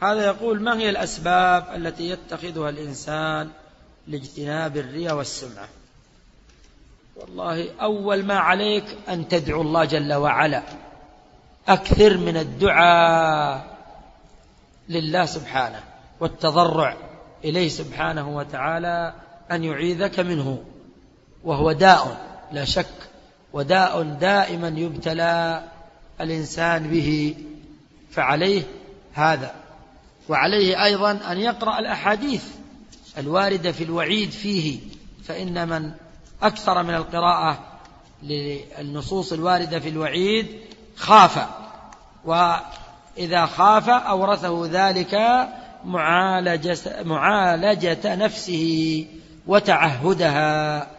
هذا يقول: ما هي الأسباب التي يتخذها الإنسان لاجتناب الرياء والسمعة؟ والله أول ما عليك أن تدعو الله جل وعلا، أكثر من الدعاء لله سبحانه والتضرع إليه سبحانه وتعالى أن يعيذك منه، وهو داء لا شك، وداء دائما يبتلى الإنسان به، فعليه هذا. وعليه أيضا أن يقرأ الأحاديث الواردة في الوعيد فيه، فإن من أكثر من القراءة للنصوص الواردة في الوعيد خاف، وإذا خاف أورثه ذلك معالجة نفسه وتعهدها.